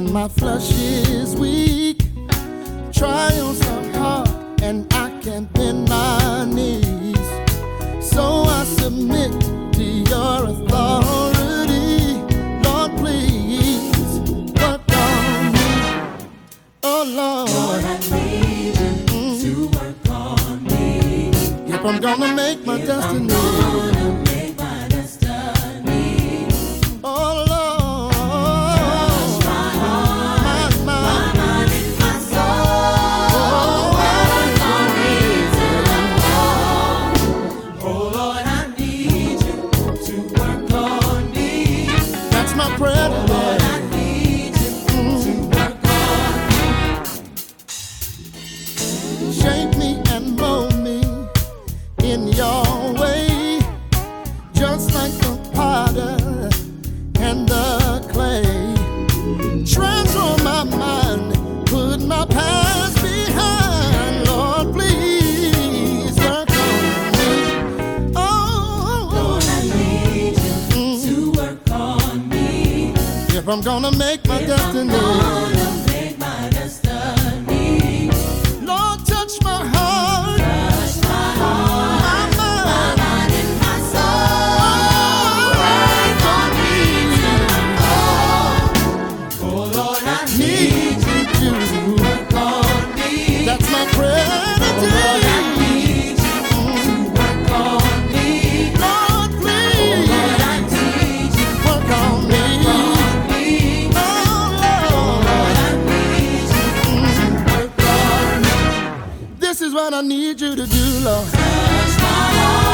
My flesh is weak, trials are hard, and I can't bend my knees. So I submit to your authority. Lord, please work on me. Oh Lord, Lord, I need you to work on me. if I'm gonna make my destiny. Oh Lord, touch my heart, my mind and my soul. Work on me till I'm whole. Oh Lord, I need you to work on me. That's my prayer today. Lord, I need you to work on me. Shape me and mold me in your way, just like the potter and the clay. Transform my mind, put my past behind. Lord, please work on me. Oh, Lord, I need you to work on me. if I'm gonna make my destiny. Gonna make my destiny. Lord, touch my heart, Touch my heart, my my mind. mind and my soul. Work on me till I'm whole. Oh Lord, I need you to work on me. That's my prayer Oh Lord, I today. need you to work on me. Lord, Oh please Lord, I need you work on me. on me. Oh Lord, I Lord, need you to work on me. this is what I need you to do, Lord. Touch my heart.